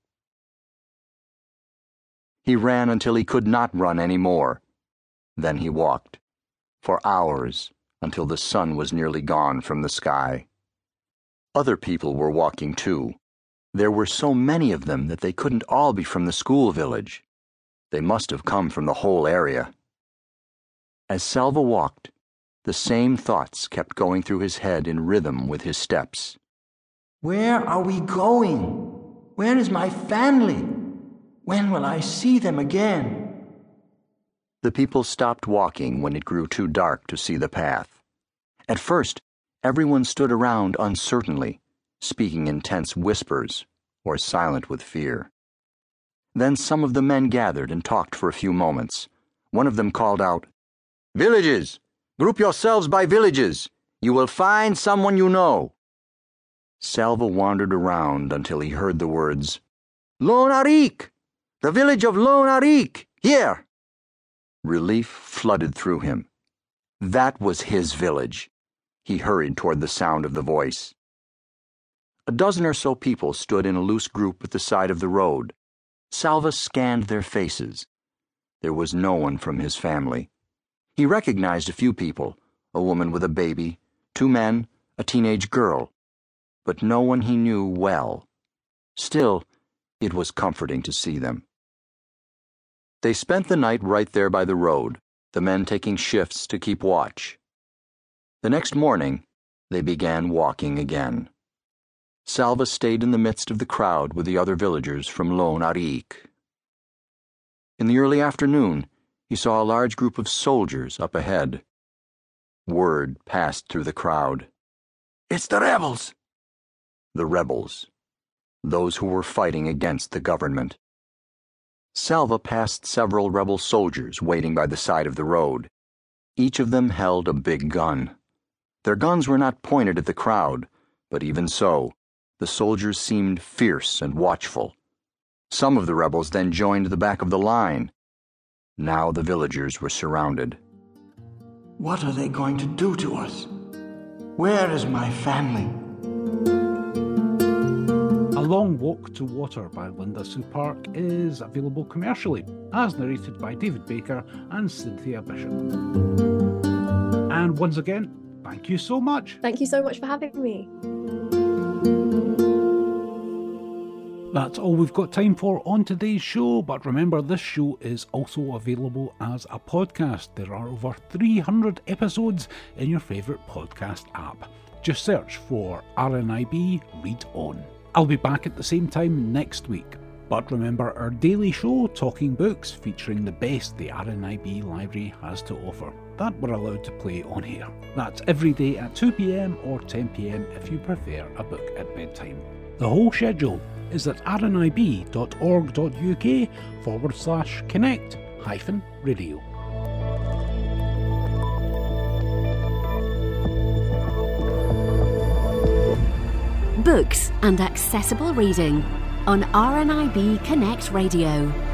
S14: He ran until he could not run any more. Then he walked, for hours, until the sun was nearly gone from the sky. Other people were walking too. There were so many of them that they couldn't all be from the school village. They must have come from the whole area. As Salva walked, the same thoughts kept going through his head in rhythm with his steps.
S15: Where are we going? Where is my family? When will I see them again?
S14: The people stopped walking when it grew too dark to see the path. At first, everyone stood around uncertainly, speaking in tense whispers or silent with fear. Then some of the men gathered and talked for a few moments. One of them called out, "Villages! Group yourselves by villages! You will find someone you know." Salva wandered around until he heard the words, "Lon Arik! The village of Lon Arik! Here!" Relief flooded through him. That was his village. He hurried toward the sound of the voice. A dozen or so people stood in a loose group at the side of the road. Salva scanned their faces. There was no one from his family. He recognized a few people, a woman with a baby, 2 men, a teenage girl, but no one he knew well. Still, it was comforting to see them. They spent the night right there by the road, the men taking shifts to keep watch. The next morning, they began walking again. Salva stayed in the midst of the crowd with the other villagers from Lon Arik. In the early afternoon, he saw a large group of soldiers up ahead. Word passed through the crowd. "It's the rebels!" The rebels. Those who were fighting against the government. Salva passed several rebel soldiers waiting by the side of the road. Each of them held a big gun. Their guns were not pointed at the crowd, but even so, the soldiers seemed fierce and watchful. Some of the rebels then joined the back of the line. Now the villagers were surrounded.
S15: What are they going to do to us? Where is my family?
S2: A Long Walk to Water by Linda Sue Park is available commercially, as narrated by David Baker and Cynthia Bishop. And once again, thank you so much.
S4: Thank you so much for having me.
S2: That's all we've got time for on today's show, but remember this show is also available as a podcast. There are over 300 episodes in your favourite podcast app. Just search for RNIB Read On. I'll be back at the same time next week. But remember our daily show, Talking Books, featuring the best the RNIB library has to offer, that we're allowed to play on here. That's every day at 2 p.m. or 10 p.m. if you prefer a book at bedtime. The whole schedule is at rnib.org.uk/connect-radio.
S1: Books and accessible reading on RNIB Connect Radio.